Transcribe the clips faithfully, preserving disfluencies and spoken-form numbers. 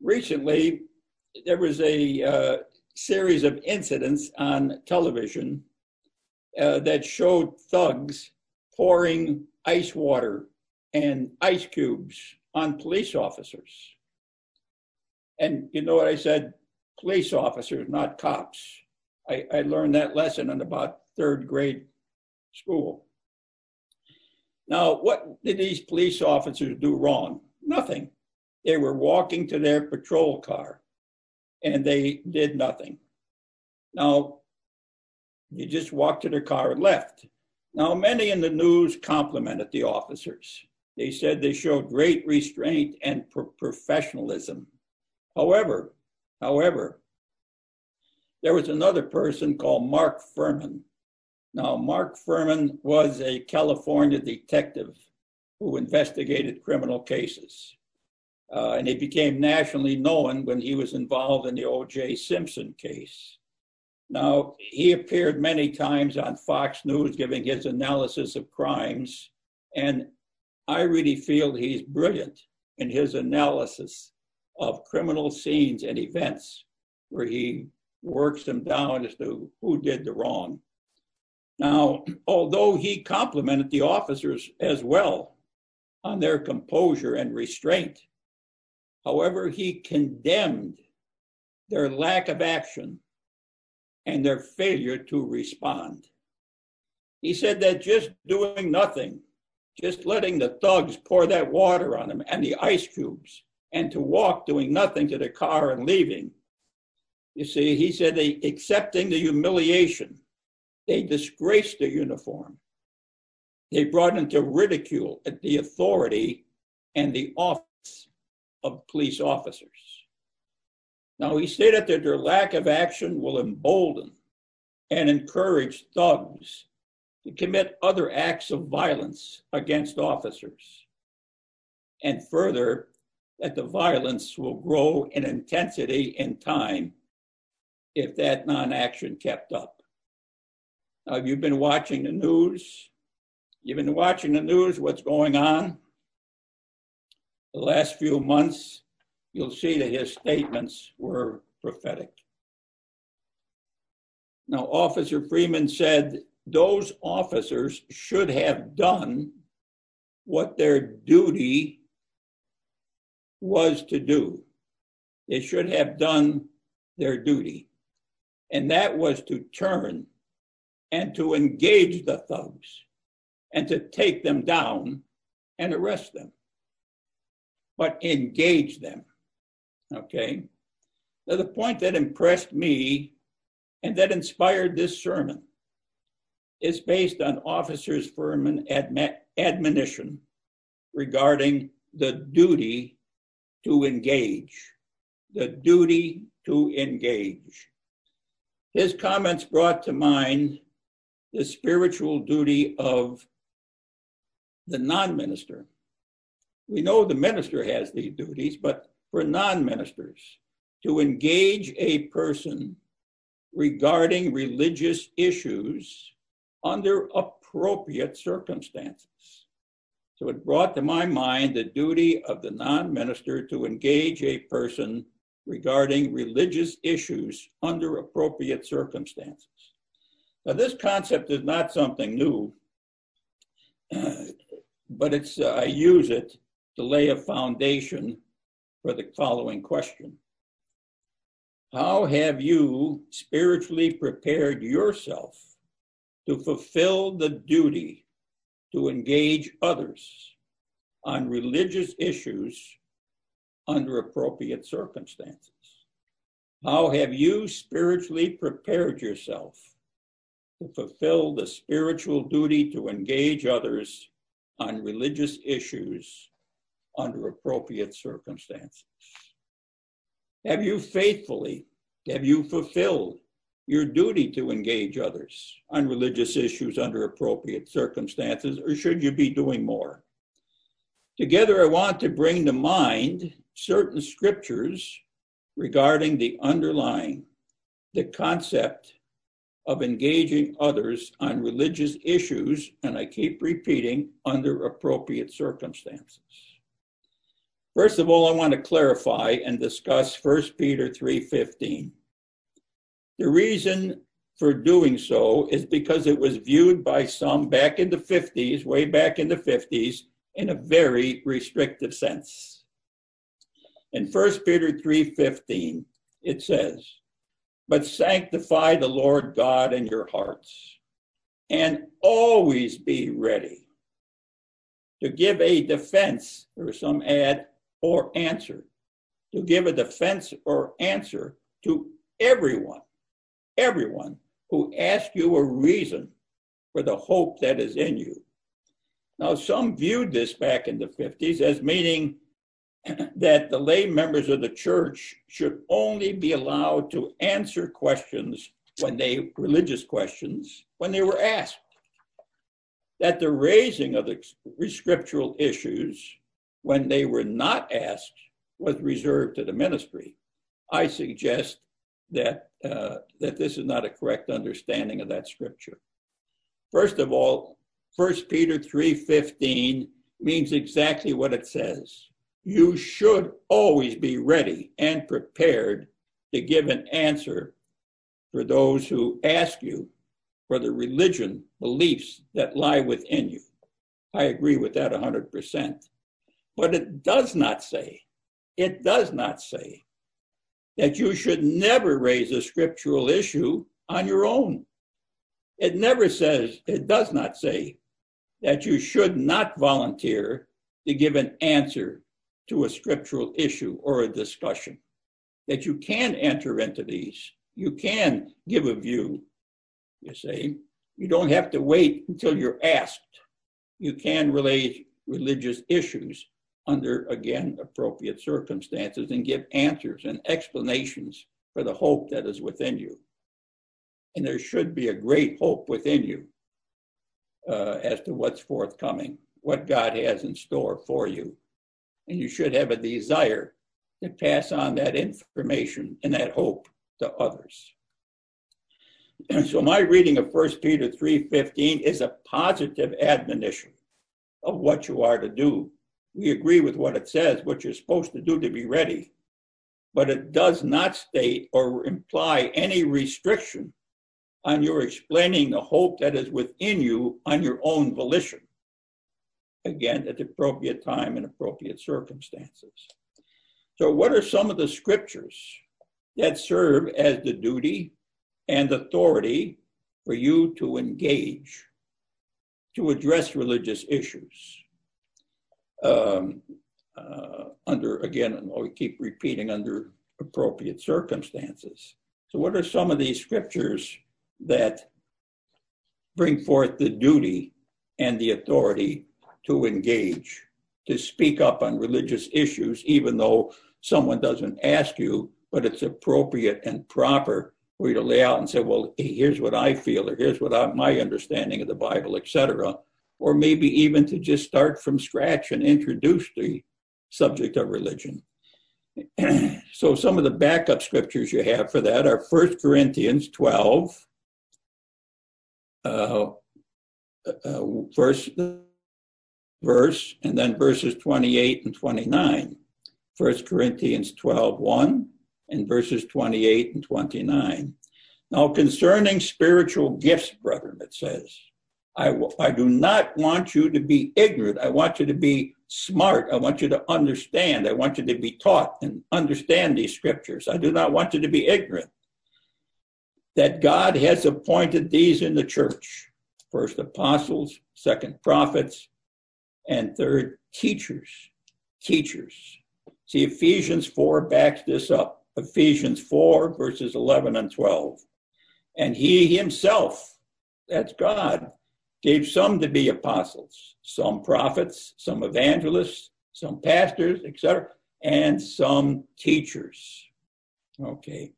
recently, there was a uh, series of incidents on television uh, that showed thugs pouring ice water and ice cubes on police officers. And you know what I said? Police officers, not cops. I, I learned that lesson in about third grade school. Now, what did these police officers do wrong? Nothing. They were walking to their patrol car and they did nothing. Now, they just walked to their car and left. Now, many in the news complimented the officers. They said they showed great restraint and pro- professionalism. However, however, there was another person called Mark Fuhrman. Now, Mark Fuhrman was a California detective who investigated criminal cases. Uh, and he became nationally known when he was involved in the O J Simpson case. Now, he appeared many times on Fox News giving his analysis of crimes, and I really feel he's brilliant in his analysis of criminal scenes and events where he works them down as to who did the wrong. Now, although he complimented the officers as well on their composure and restraint, however, he condemned their lack of action and their failure to respond. He said that just doing nothing, just letting the thugs pour that water on them and the ice cubes, and to walk doing nothing to the car and leaving. You see, he said they accepting the humiliation, they disgraced the uniform. They brought into ridicule the authority and the office of police officers. Now, he stated that their lack of action will embolden and encourage thugs to commit other acts of violence against officers. And further, that the violence will grow in intensity in time if that non-action kept up. Now, have you been watching the news? You've been watching the news, what's going on? The last few months, you'll see that his statements were prophetic. Now, Officer Freeman said those officers should have done what their duty was to do. They should have done their duty. And that was to turn and to engage the thugs and to take them down and arrest them. But engage them, okay? Now, the point that impressed me and that inspired this sermon is based on Officer Fuhrman's admi- admonition regarding the duty to engage, the duty to engage. His comments brought to mind the spiritual duty of the non-minister. We know the minister has these duties, but for non-ministers, to engage a person regarding religious issues under appropriate circumstances. So it brought to my mind the duty of the non-minister to engage a person regarding religious issues under appropriate circumstances. Now, this concept is not something new, uh, but it's uh, I use it to lay a foundation for the following question. How have you spiritually prepared yourself to fulfill the duty to engage others on religious issues under appropriate circumstances? How have you spiritually prepared yourself to fulfill the spiritual duty to engage others on religious issues under appropriate circumstances? Have you faithfully, have you fulfilled your duty to engage others on religious issues under appropriate circumstances, or should you be doing more? Together, I want to bring to mind certain scriptures regarding the underlying, the concept of engaging others on religious issues, and I keep repeating, under appropriate circumstances. First of all, I want to clarify and discuss First Peter three fifteen. The reason for doing so is because it was viewed by some back in the fifties, way back in the fifties, in a very restrictive sense. In First Peter three fifteen, it says, "But sanctify the Lord God in your hearts, and always be ready to give a defense," or some add, "or answer," to give a defense or answer to everyone, everyone who asks you a reason for the hope that is in you. Now, some viewed this back in the fifties as meaning that the lay members of the church should only be allowed to answer questions when they, religious questions, when they were asked. That the raising of the scriptural issues when they were not asked was reserved to the ministry. I suggest that, uh, that this is not a correct understanding of that scripture. First of all, First Peter three fifteen means exactly what it says. You should always be ready and prepared to give an answer for those who ask you for the religion, beliefs that lie within you. I agree with that one hundred percent. But it does not say, it does not say that you should never raise a scriptural issue on your own. It never says, it does not say that you should not volunteer to give an answer to a scriptural issue or a discussion. That you can enter into these. You can give a view, you see. You don't have to wait until you're asked. You can relate religious issues under, again, appropriate circumstances and give answers and explanations for the hope that is within you. And there should be a great hope within you uh, as to what's forthcoming, what God has in store for you. And you should have a desire to pass on that information and that hope to others. And so my reading of First Peter three fifteen is a positive admonition of what you are to do. We agree with what it says, what you're supposed to do to be ready, but it does not state or imply any restriction on your explaining the hope that is within you on your own volition. Again, at the appropriate time and appropriate circumstances. So what are some of the scriptures that serve as the duty and authority for you to engage, to address religious issues? Um, uh, under, again, we keep repeating, under appropriate circumstances. So what are some of these scriptures that bring forth the duty and the authority to engage, to speak up on religious issues, even though someone doesn't ask you, but it's appropriate and proper for you to lay out and say, well, hey, here's what I feel, or here's what I, my understanding of the Bible, et cetera. Or maybe even to just start from scratch and introduce the subject of religion. So some of the backup scriptures you have for that are First Corinthians twelve, uh, uh, verse, verse, and then verses twenty-eight and twenty-nine. First Corinthians twelve, one, and verses twenty-eight and twenty-nine. Now concerning spiritual gifts, brethren, it says, I, I do not want you to be ignorant. I want you to be smart. I want you to understand. I want you to be taught and understand these scriptures. I do not want you to be ignorant. That God has appointed these in the church. First apostles, second prophets, and third teachers. Teachers. See, Ephesians four backs this up. Ephesians four, verses eleven and twelve. And he himself, that's God, gave some to be apostles, some prophets, some evangelists, some pastors, et cetera, and some teachers. Okay.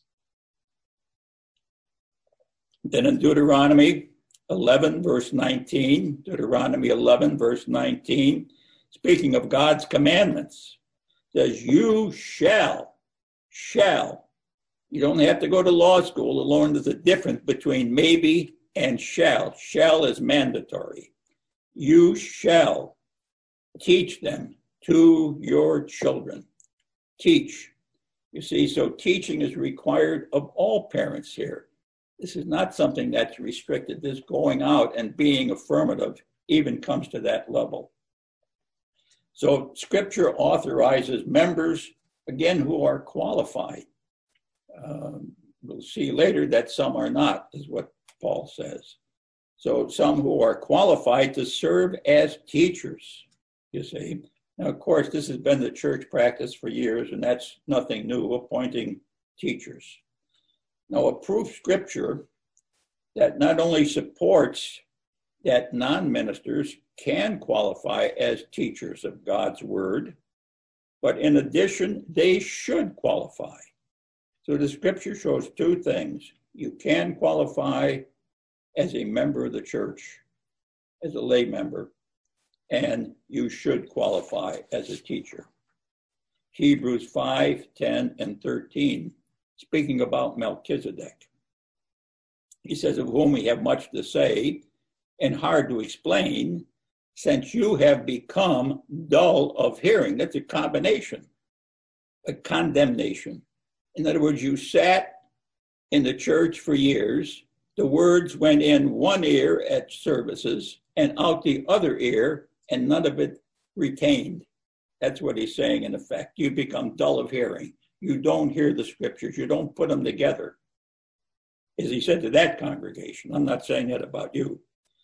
Then in Deuteronomy eleven, verse nineteen, Deuteronomy eleven, verse nineteen, speaking of God's commandments, says, you shall, shall. You don't have to go to law school to learn there's a difference between maybe and shall. Shall is mandatory. You shall teach them to your children. Teach. You see, so teaching is required of all parents here. This is not something that's restricted. This going out and being affirmative even comes to that level. So Scripture authorizes members, again, who are qualified. Um, we'll see later that some are not, is what Paul says. So some who are qualified to serve as teachers, you see. Now, of course, this has been the church practice for years, and that's nothing new, appointing teachers. Now, a proof Scripture that not only supports that non-ministers can qualify as teachers of God's word, but in addition, they should qualify. So the Scripture shows two things. You can qualify as a member of the church, as a lay member, and you should qualify as a teacher. Hebrews five, ten, and thirteen, speaking about Melchizedek. He says, of whom we have much to say and hard to explain, since you have become dull of hearing. That's a combination, a condemnation. In other words, you sat in the church for years. The words went in one ear at services and out the other ear, and none of it retained. That's what he's saying, in effect. You become dull of hearing. You don't hear the Scriptures. You don't put them together. As he said to that congregation, I'm not saying that about you.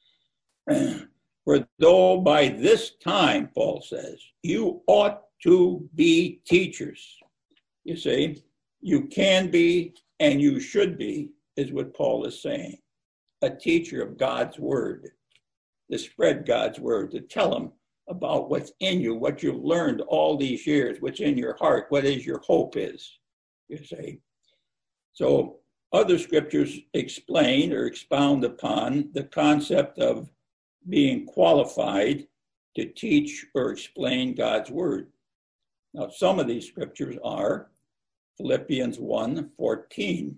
For though by this time, Paul says, you ought to be teachers. You see, you can be and you should be, is what Paul is saying. A teacher of God's word, to spread God's word, to tell them about what's in you, what you've learned all these years, what's in your heart, what is your hope is, you see. So other scriptures explain or expound upon the concept of being qualified to teach or explain God's word. Now, some of these scriptures are Philippians one fourteen.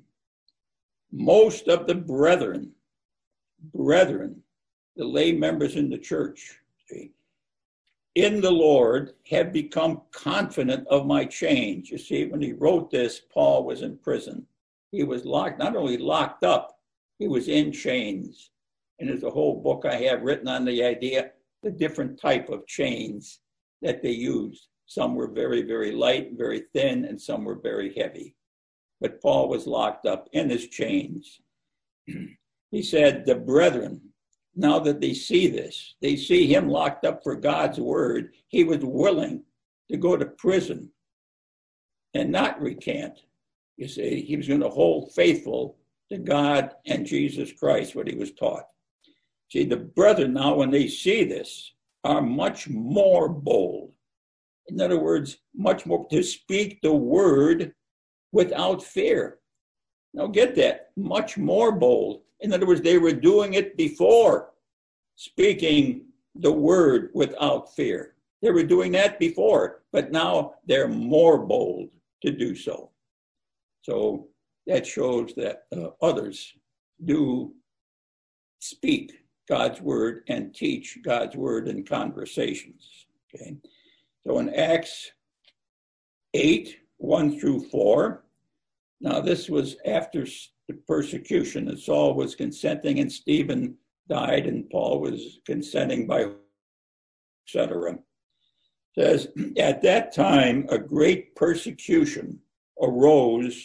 Most of the brethren, brethren, the lay members in the church, see, in the Lord have become confident of my change. You see, when he wrote this, Paul was in prison. He was locked, not only locked up, he was in chains. And there's a whole book I have written on the idea, the different type of chains that they used. Some were very, very light, very thin, and some were very heavy. But Paul was locked up in his chains. He said, the brethren, now that they see this, they see him locked up for God's word, he was willing to go to prison and not recant. You see, he was going to hold faithful to God and Jesus Christ, what he was taught. See, the brethren now, when they see this, are much more bold. In other words, much more to speak the word without fear. Now get that, much more bold. In other words, they were doing it before, speaking the word without fear. They were doing that before, but now they're more bold to do so. So that shows that uh, others do speak God's word and teach God's word in conversations. Okay. So in Acts eight, one through four, now this was after the persecution, and Saul was consenting and Stephen died and Paul was consenting by, et cetera. Says, at that time, a great persecution arose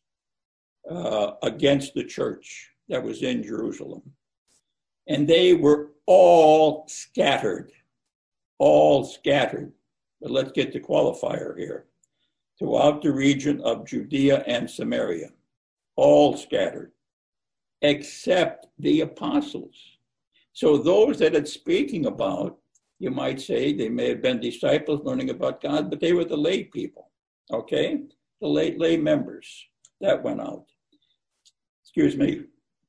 uh, against the church that was in Jerusalem. And they were all scattered, all scattered. But let's get the qualifier here. Throughout the region of Judea and Samaria, all scattered, except the apostles. So those that it's speaking about, you might say they may have been disciples learning about God, but they were the lay people, okay? The lay, lay members that went out. Excuse me.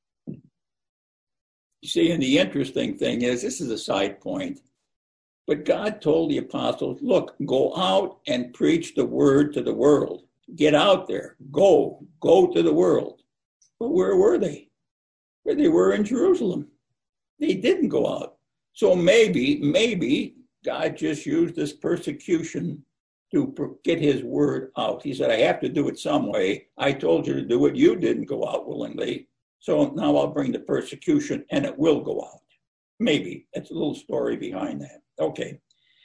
You see, and the interesting thing is, this is a side point, but God told the apostles, look, go out and preach the word to the world. Get out there. Go. Go to the world. But where were they? Where they were in Jerusalem. They didn't go out. So maybe, maybe God just used this persecution to get his word out. He said, I have to do it some way. I told you to do it. You didn't go out willingly. So now I'll bring the persecution and it will go out. Maybe. That's a little story behind that. Okay.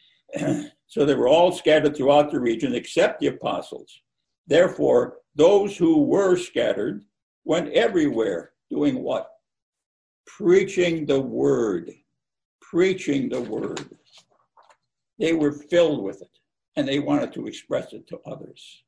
So they were all scattered throughout the region except the apostles. Therefore, those who were scattered went everywhere doing what? Preaching the word. Preaching the word. They were filled with it and they wanted to express it to others.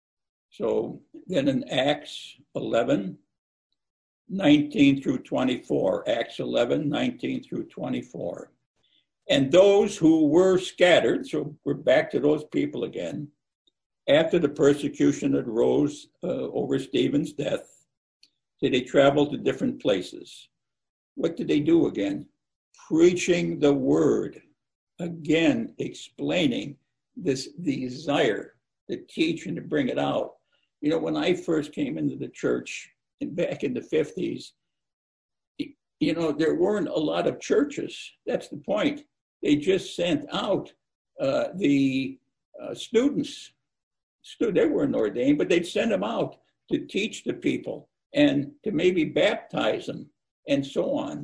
So then in Acts eleven, nineteen through twenty-four, Acts eleven, nineteen through twenty-four. And those who were scattered, so we're back to those people again, after the persecution that rose uh, over Stephen's death, did they travel to different places. What did they do again? Preaching the word. Again, explaining this desire to teach and to bring it out. You know, when I first came into the church and back in the fifties, you know, there weren't a lot of churches. That's the point. They just sent out uh, the uh, students. Stu- they weren't ordained, but they'd send them out to teach the people and to maybe baptize them and so on.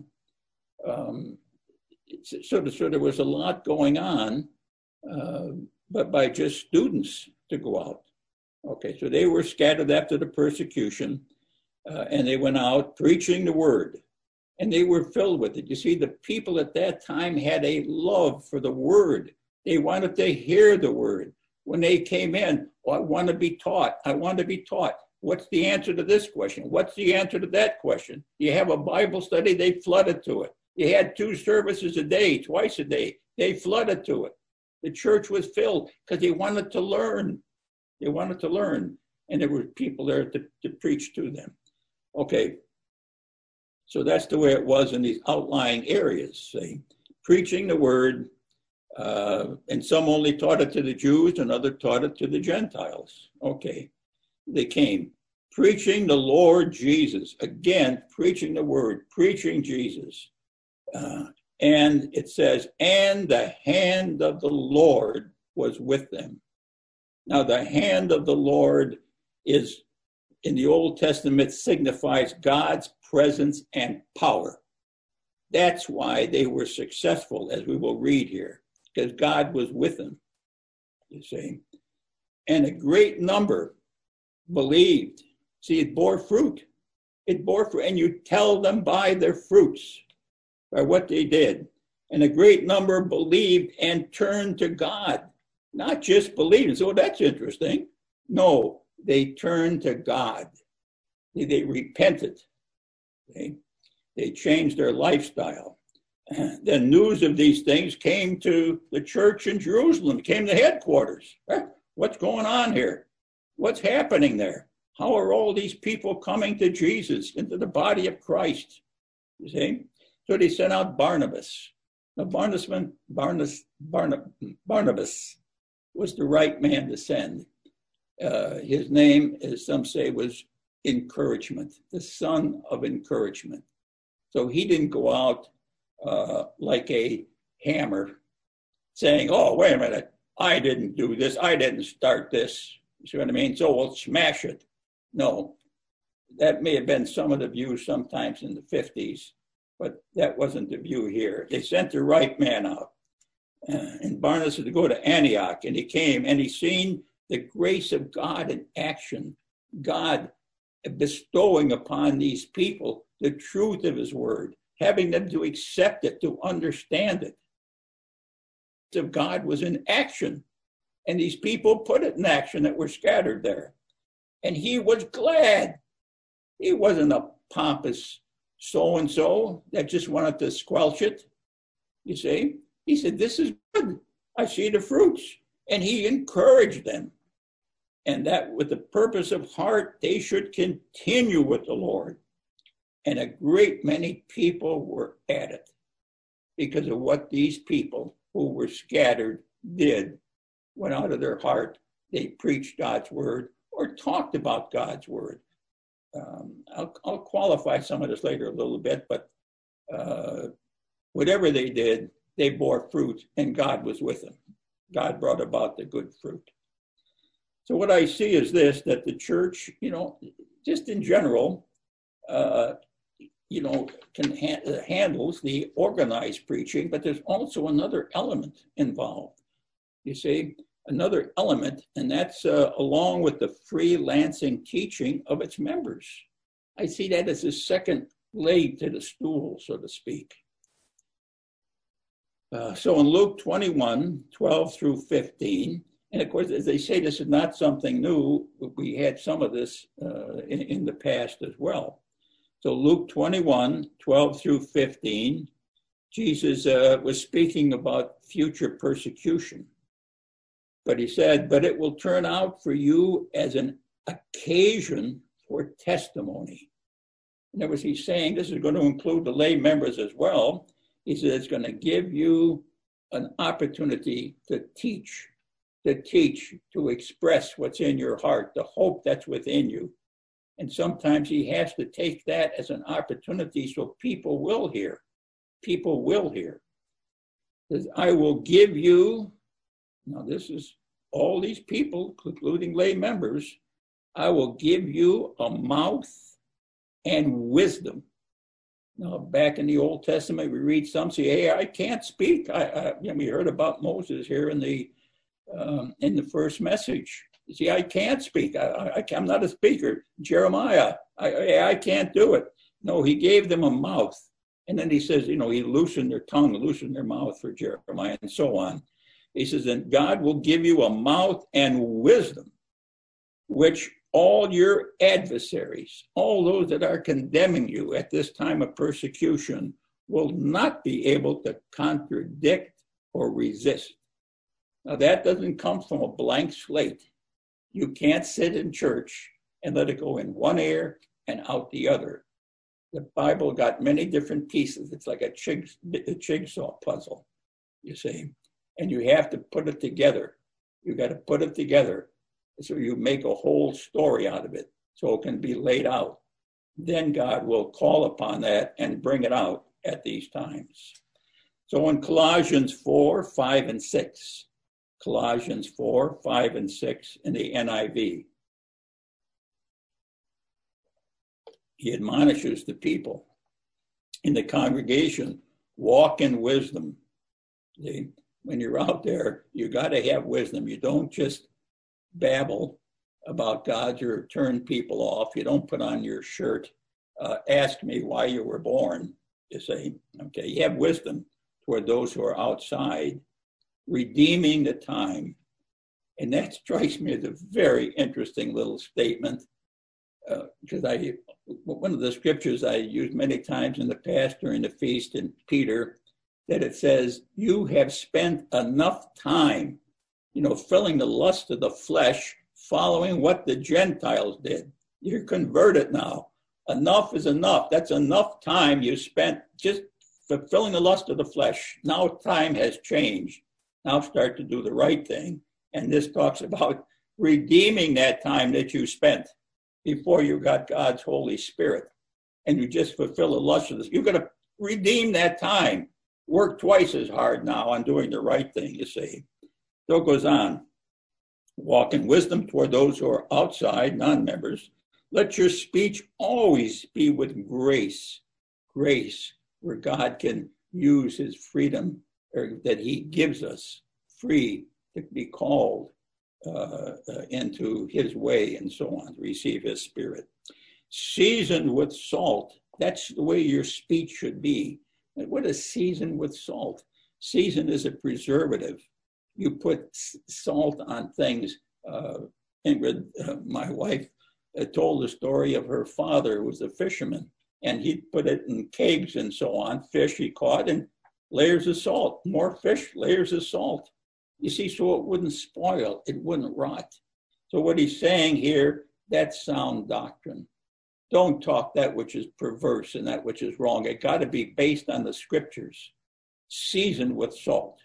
Um, so, so there was a lot going on, uh, but by just students to go out. Okay, so they were scattered after the persecution, uh, and they went out preaching the word, and they were filled with it. You see, the people at that time had a love for the word. They wanted to hear the word. When they came in, oh, I want to be taught. I want to be taught. What's the answer to this question? What's the answer to that question? You have a Bible study, they flooded to it. You had two services a day, twice a day. They flooded to it. The church was filled because they wanted to learn. They wanted to learn. And there were people there to, to preach to them. Okay. So that's the way it was in these outlying areas, see. Preaching the word, uh, and some only taught it to the Jews and others taught it to the Gentiles. Okay. They came. Preaching the Lord Jesus. Again, preaching the word, preaching Jesus. Uh, and it says, and the hand of the Lord was with them. Now, the hand of the Lord is, in the Old Testament, signifies God's presence and power. That's why they were successful, as we will read here, because God was with them, you see. And a great number believed. See, it bore fruit. It bore fruit, and you tell them by their fruits, by what they did. And a great number believed and turned to God. Not just believed. So that's interesting. No, they turned to God. They, they repented. They, they changed their lifestyle. The news of these things came to the church in Jerusalem, came to headquarters. What's going on here? What's happening there? How are all these people coming to Jesus, into the body of Christ? You see? So they sent out Barnabas. Now, Barnabas, Barnabas, Barnabas was the right man to send. Uh, his name, as some say, was Encouragement, the son of encouragement. So he didn't go out uh, like a hammer saying, oh, wait a minute, I didn't do this, I didn't start this. You see what I mean? So we'll smash it. No, that may have been some of the views sometimes in the fifties, but that wasn't the view here. They sent the right man out. Uh, and Barnabas had to go to Antioch, and he came, and he seen the grace of God in action. God bestowing upon these people the truth of his word, having them to accept it, to understand it. The God was in action, and these people put it in action that were scattered there. And he was glad. He wasn't a pompous so-and-so that just wanted to squelch it. You see? He said, this is good. I see the fruits. And he encouraged them. And that with the purpose of heart, they should continue with the Lord. And a great many people were at it because of what these people who were scattered did. Went out of their heart. They preached God's word or talked about God's word. Um, I'll, I'll qualify some of this later a little bit, but uh, whatever they did, they bore fruit, and God was with them. God brought about the good fruit. So what I see is this, that the church, you know, just in general, uh, you know, can ha- handles the organized preaching, but there's also another element involved. You see, another element, and that's uh, along with the freelancing teaching of its members. I see that as a second leg to the stool, so to speak. Uh, so in Luke twenty-one, twelve through fifteen, and of course, as they say, this is not something new. We had some of this uh, in, in the past as well. So Luke twenty-one, twelve through fifteen, Jesus uh, was speaking about future persecution. But he said, but it will turn out for you as an occasion for testimony. In other words, he's saying this is going to include the lay members as well. He said it's going to give you an opportunity to teach, to teach, to express what's in your heart, the hope that's within you. And sometimes he has to take that as an opportunity so people will hear. People will hear. He says, I will give you, now this is all these people, including lay members, I will give you a mouth and wisdom. Now, back in the Old Testament, we read some say, hey, I can't speak. I, I you know, we heard about Moses here in the um, in the first message. You see, I can't speak. I, I, I'm not a speaker. Jeremiah, I, I can't do it. No, he gave them a mouth. And then he says, you know, he loosened their tongue, loosened their mouth for Jeremiah, and so on. He says, and God will give you a mouth and wisdom, which all your adversaries, all those that are condemning you at this time of persecution, will not be able to contradict or resist. Now, that doesn't come from a blank slate. You can't sit in church and let it go in one ear and out the other. The Bible got many different pieces. It's like a, jig, a jigsaw puzzle, you see. And you have to put it together. You got to put it together so you make a whole story out of it so it can be laid out. Then God will call upon that and bring it out at these times. So in Colossians four, five, and six, Colossians four, five, and six in the N I V, he admonishes the people in the congregation, walk in wisdom. See, when you're out there, you got to have wisdom. You don't just babble about God or turn people off. You don't put on your shirt, uh, ask me why you were born. You say, okay, you have wisdom toward those who are outside, redeeming the time. And that strikes me as a very interesting little statement, because uh, I, one of the scriptures I used many times in the past during the feast in Peter, that it says, you have spent enough time, you know, filling the lust of the flesh, following what the Gentiles did. You're converted now. Enough is enough. That's enough time you spent just fulfilling the lust of the flesh. Now time has changed. Now start to do the right thing. And this talks about redeeming that time that you spent before you got God's Holy Spirit. And you just fulfill the lust of this. You're going to redeem that time. Work twice as hard now on doing the right thing, you see. So it goes on. Walk in wisdom toward those who are outside, non-members. Let your speech always be with grace. Grace, where God can use his freedom, or that he gives us, free to be called uh, uh, into his way and so on, to receive his spirit. Seasoned with salt. That's the way your speech should be. What is seasoned with salt? Season is a preservative. You put salt on things. Uh, Ingrid, uh, my wife, uh, told the story of her father, who was a fisherman, and he'd put it in kegs and so on, fish he caught, and layers of salt, more fish, layers of salt. You see, so it wouldn't spoil, it wouldn't rot. So what he's saying here, that's sound doctrine. Don't talk that which is perverse and that which is wrong. It got to be based on the scriptures, seasoned with salt.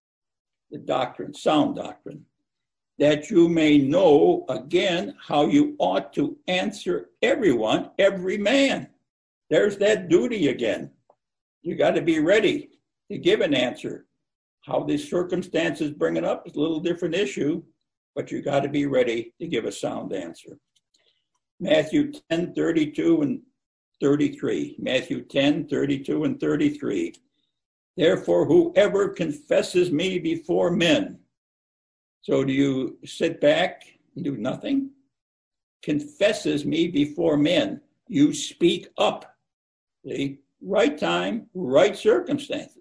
The doctrine, sound doctrine, that you may know again how you ought to answer everyone, every man. There's that duty again. You got to be ready to give an answer. How these circumstances bring it up is a little different issue, but you got to be ready to give a sound answer. Matthew ten, thirty-two and thirty-three. Matthew ten, thirty-two and thirty-three. Therefore, whoever confesses me before men. So do you sit back and do nothing? Confesses me before men. You speak up. See? Right time, right circumstances.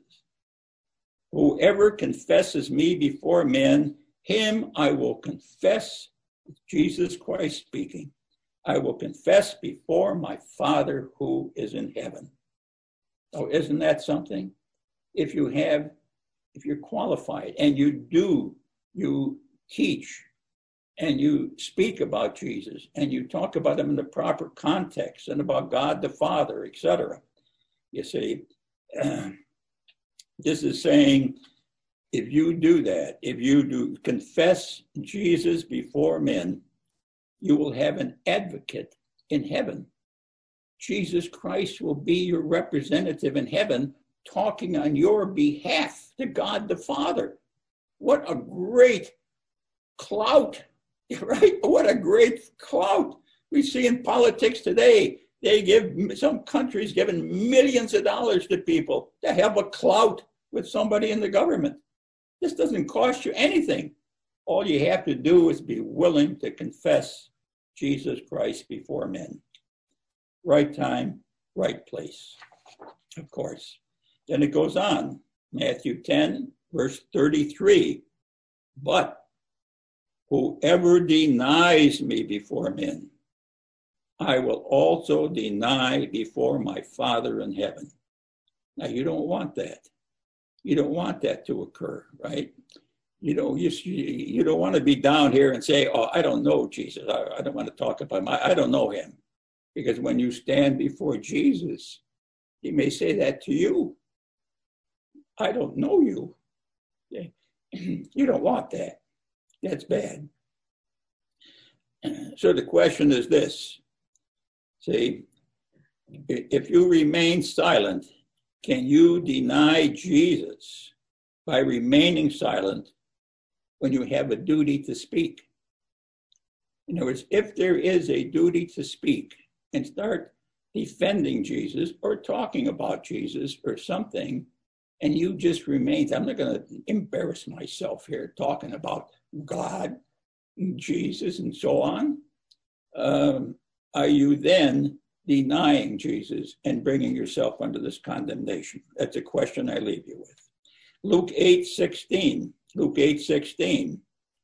Whoever confesses me before men, him I will confess, Jesus Christ speaking. I will confess before my Father who is in heaven. Oh, isn't that something? If you have, if you're qualified and you do, you teach and you speak about Jesus and you talk about him in the proper context and about God the Father, et cetera. You see, uh, this is saying, if you do that, if you do confess Jesus before men, you will have an advocate in heaven. Jesus Christ will be your representative in heaven, talking on your behalf to God the Father. What a great clout, right? What a great clout we see in politics today. They give, some countries giving millions of dollars to people to have a clout with somebody in the government. This doesn't cost you anything. All you have to do is be willing to confess Jesus Christ before men. Right time, right place, of course. Then it goes on, Matthew ten, verse thirty-three. But whoever denies me before men, I will also deny before my Father in heaven. Now, you don't want that. You don't want that to occur, right? You know, you, you don't want to be down here and say, oh, I don't know Jesus. I, I don't want to talk about him. I, I don't know him. Because when you stand before Jesus, he may say that to you. I don't know you. You don't want that. That's bad. So the question is this. See, if you remain silent, can you deny Jesus by remaining silent when you have a duty to speak? In other words, if there is a duty to speak and start defending Jesus or talking about Jesus or something, and you just remain, I'm not going to embarrass myself here talking about God, and Jesus, and so on. Um, are you then denying Jesus and bringing yourself under this condemnation? That's a question I leave you with. Luke eight sixteen. Luke eight sixteen.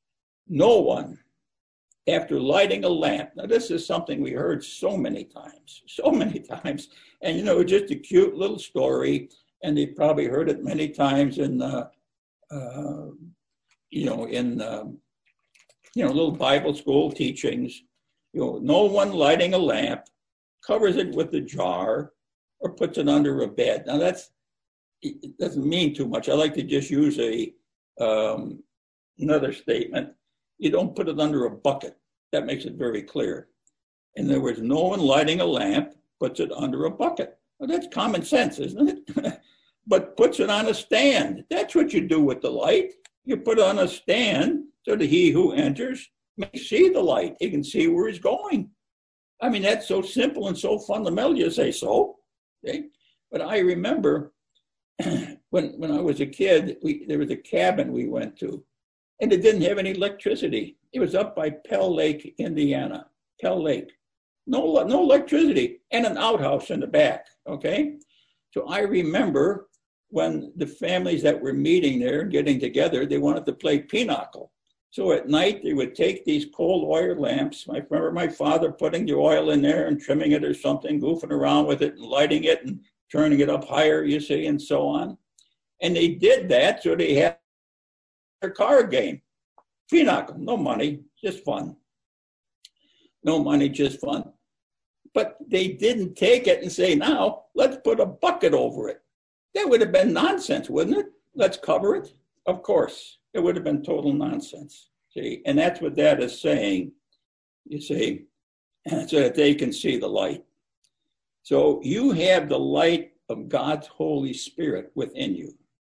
No one, after lighting a lamp, now this is something we heard so many times, so many times, and you know, just a cute little story, and they probably heard it many times in, uh, uh, you know, in, uh, you know, little Bible school teachings. You know, no one lighting a lamp covers it with a jar or puts it under a bed. Now that's, it doesn't mean too much. I like to just use a um, another statement. You don't put it under a bucket. That makes it very clear. In other words, no one lighting a lamp puts it under a bucket. Well, that's common sense, isn't it? But puts it on a stand. That's what you do with the light. You put it on a stand so that he who enters may see the light. He can see where he's going. I mean, that's so simple and so fundamental. You say so. Okay? But I remember when when I was a kid, we, there was a cabin we went to, and it didn't have any electricity. It was up by Pell Lake, Indiana. Pell Lake. No, no electricity, and an outhouse in the back, okay? So I remember when the families that were meeting there and getting together, they wanted to play pinochle. So at night, they would take these coal oil lamps. I remember my father putting the oil in there and trimming it or something, goofing around with it and lighting it and turning it up higher, you see, and so on. And they did that so they had their card game. Pinochle, no money, just fun. No money, just fun. But they didn't take it and say, now, let's put a bucket over it. That would have been nonsense, wouldn't it? Let's cover it. Of course, it would have been total nonsense. See, and that's what that is saying, you see, so that they can see the light. So you have the light of God's Holy Spirit within you.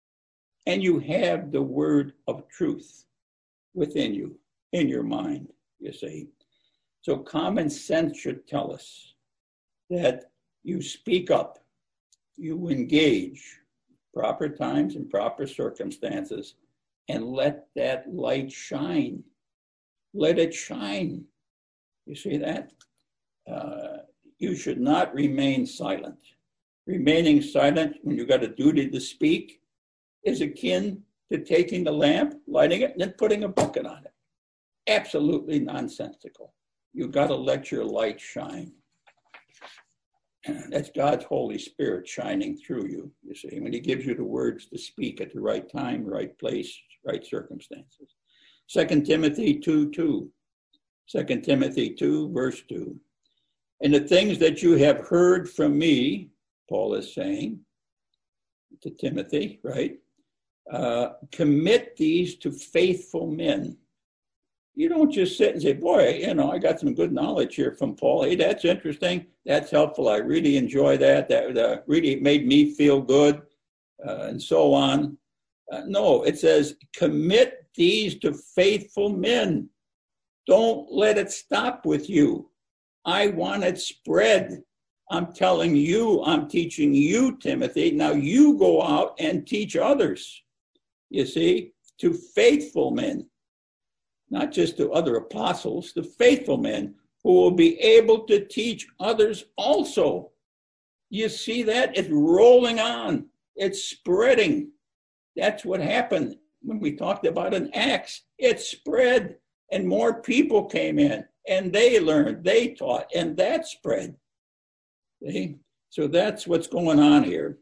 and you have the word of truth within you, in your mind, you see. So common sense should tell us that you speak up, you engage, proper times and proper circumstances, and let that light shine. Let it shine. You see that? Uh, you should not remain silent. Remaining silent when you've got a duty to speak is akin to taking the lamp, lighting it, and then putting a bucket on it. Absolutely nonsensical. You've got to let your light shine. That's God's Holy Spirit shining through you, you see, when he gives you the words to speak at the right time, right place, right circumstances. Second Timothy two two. Second Timothy two, verse two. And the things that you have heard from me, Paul is saying to Timothy, right? Uh, commit these to faithful men. You don't just sit and say, boy, you know, I got some good knowledge here from Paul. Hey, that's interesting. That's helpful. I really enjoy that. That uh, really made me feel good, uh, and so on. Uh, no, it says, commit these to faithful men. Don't let it stop with you. I want it spread. I'm telling you, I'm teaching you, Timothy. Now you go out and teach others, you see, to faithful men. Not just to other apostles, to faithful men who will be able to teach others also. You see that? It's rolling on. It's spreading. That's what happened when we talked about an Acts. It spread, and more people came in, and they learned, they taught, and that spread. See? So that's what's going on here.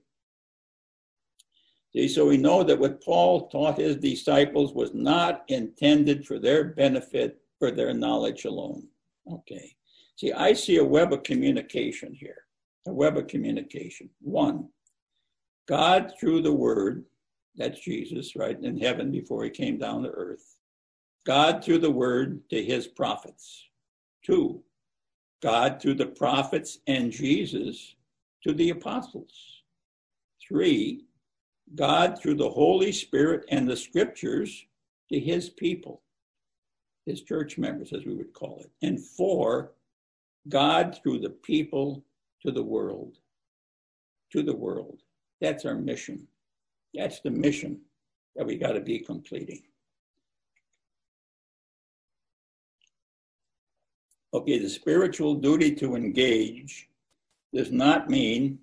See, so we know that what Paul taught his disciples was not intended for their benefit or their knowledge alone. Okay. See, I see a web of communication here, a web of communication. One, God through the Word, that's Jesus, right, in heaven before he came down to earth. God through the Word to his prophets. Two, God through the prophets and Jesus to the apostles. Three, God through the Holy Spirit and the scriptures to his people, his church members, as we would call it. And four, God through the people to the world, to the world. That's our mission. That's the mission that we got to be completing. Okay, the spiritual duty to engage does not mean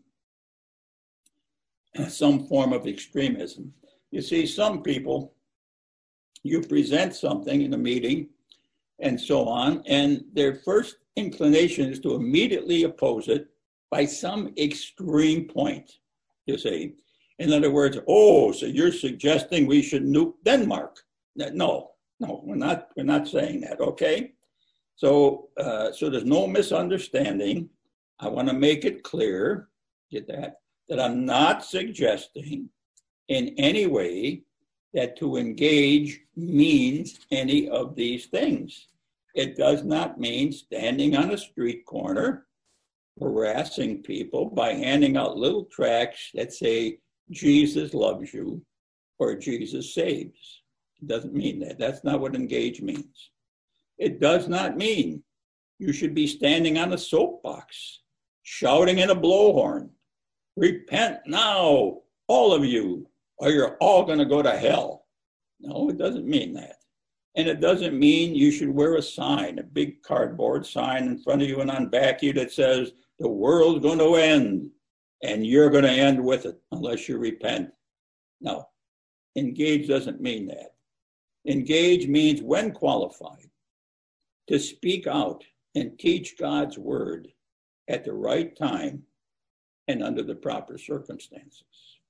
some form of extremism. You see, some people, you present something in a meeting and so on, and their first inclination is to immediately oppose it by some extreme point, you see. In other words, oh, so you're suggesting we should nuke Denmark. No, no, we're not, we're not saying that, okay? So, uh, so there's no misunderstanding. I want to make it clear, get that, that I'm not suggesting in any way that to engage means any of these things. It does not mean standing on a street corner, harassing people by handing out little tracts that say, Jesus loves you or Jesus saves. It doesn't mean that. That's not what engage means. It does not mean you should be standing on a soapbox, shouting in a blowhorn, repent now, all of you, or you're all going to go to hell. No, it doesn't mean that. And it doesn't mean you should wear a sign, a big cardboard sign in front of you and on back of you that says, the world's going to end, and you're going to end with it unless you repent. No, engage doesn't mean that. Engage means, when qualified, to speak out and teach God's word at the right time and under the proper circumstances.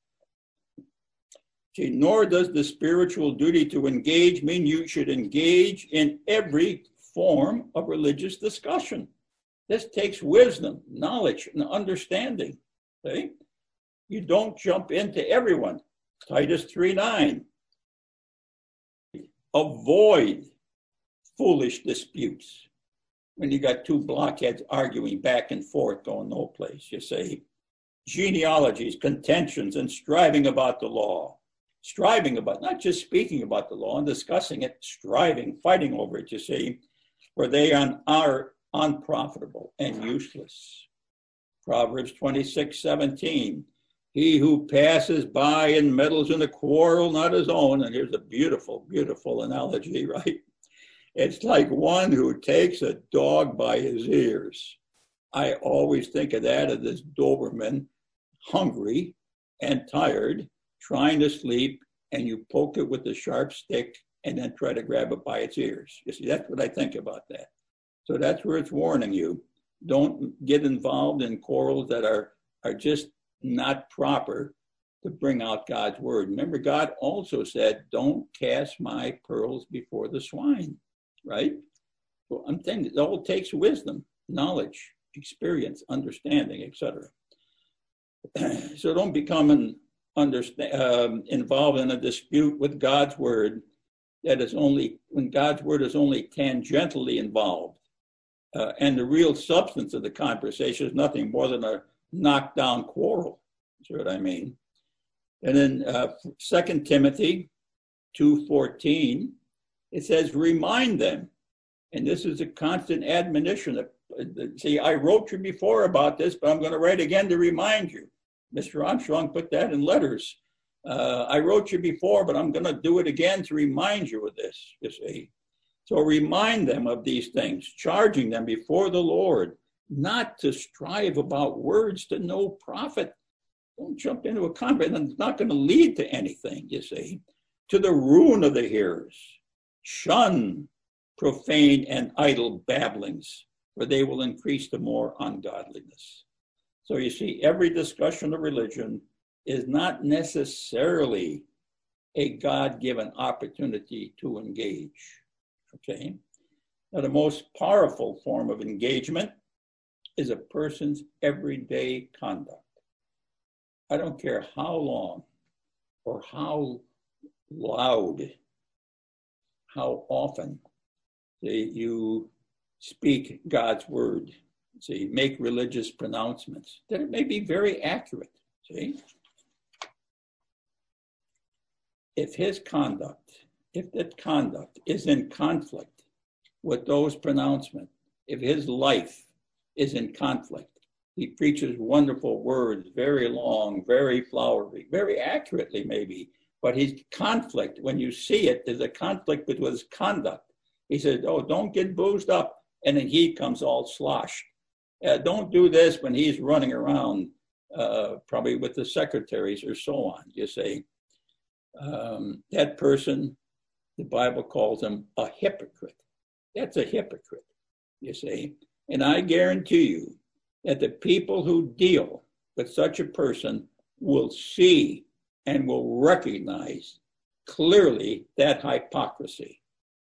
See, nor does the spiritual duty to engage mean you should engage in every form of religious discussion. This takes wisdom, knowledge, and understanding. See? You don't jump into everyone. Titus three nine. Avoid foolish disputes. When you got two blockheads arguing back and forth, going no place, you say, genealogies, contentions, and striving about the law. striving about, not just speaking about the law and discussing it, striving, fighting over it, you see, for they are unprofitable and useless. Proverbs twenty-six seventeen, he who passes by and meddles in a quarrel not his own, and here's a beautiful, beautiful analogy, right? It's like one who takes a dog by his ears. I always think of that as this Doberman, hungry and tired, trying to sleep, and you poke it with a sharp stick and then try to grab it by its ears. You see, that's what I think about that. So that's where it's warning you. Don't get involved in quarrels that are, are just not proper to bring out God's word. Remember, God also said, don't cast my pearls before the swine, right? Well, I'm saying it all takes wisdom, knowledge, experience, understanding, et cetera. So don't become an understand, um, involved in a dispute with God's word that is only, when God's word is only tangentially involved. Uh, and the real substance of the conversation is nothing more than a knockdown quarrel. That's what I mean. And then uh, Second Timothy two fourteen, it says, remind them. And this is a constant admonition. Of, uh, see, I wrote you before about this, but I'm going to write again to remind you. Mister Armstrong put that in letters. Uh, I wrote you before, but I'm going to do it again to remind you of this, you see. So remind them of these things, charging them before the Lord, not to strive about words to no profit. Don't jump into a conversation. It's not going to lead to anything, you see. To the ruin of the hearers. Shun profane and idle babblings, for they will increase the more ungodliness. So you see, every discussion of religion is not necessarily a God-given opportunity to engage, okay? Now, the most powerful form of engagement is a person's everyday conduct. I don't care how long or how loud, how often you speak God's word, see, make religious pronouncements, that it may be very accurate, see? If his conduct, if that conduct is in conflict with those pronouncements, if his life is in conflict, he preaches wonderful words, very long, very flowery, very accurately maybe, but his conflict, when you see it, there's a conflict with his conduct. He says, oh, don't get boozed up, and then he comes all sloshed. Uh, don't do this when he's running around, uh, probably with the secretaries or so on, you say. Um, that person, the Bible calls him a hypocrite. That's a hypocrite, you see. And I guarantee you that the people who deal with such a person will see and will recognize clearly that hypocrisy.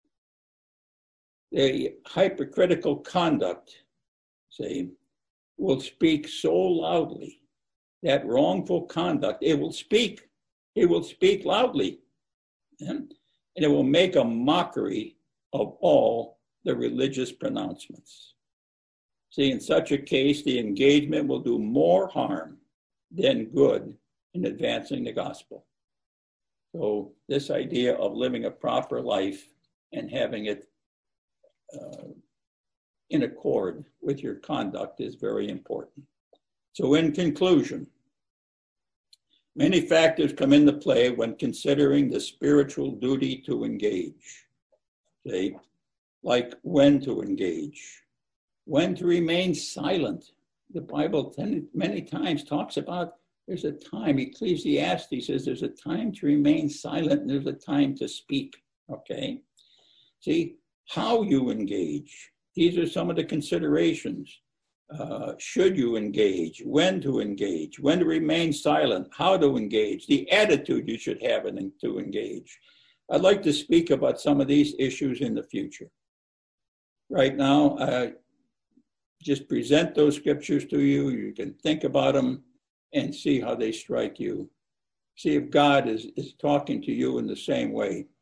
The hypocritical conduct, see, will speak so loudly, that wrongful conduct, it will speak, it will speak loudly, and, and it will make a mockery of all the religious pronouncements. See, in such a case, the engagement will do more harm than good in advancing the gospel. So this idea of living a proper life and having it uh, in accord with your conduct is very important. So in conclusion, many factors come into play when considering the spiritual duty to engage. See, like when to engage, when to remain silent. The Bible ten, many times talks about there's a time, Ecclesiastes says there's a time to remain silent and there's a time to speak, okay? See, how you engage. These are some of the considerations. Uh, should you engage? When to engage? When to remain silent? How to engage? The attitude you should have in, to engage. I'd like to speak about some of these issues in the future. Right now, uh, just present those scriptures to you. You can think about them and see how they strike you. See if God is, is talking to you in the same way.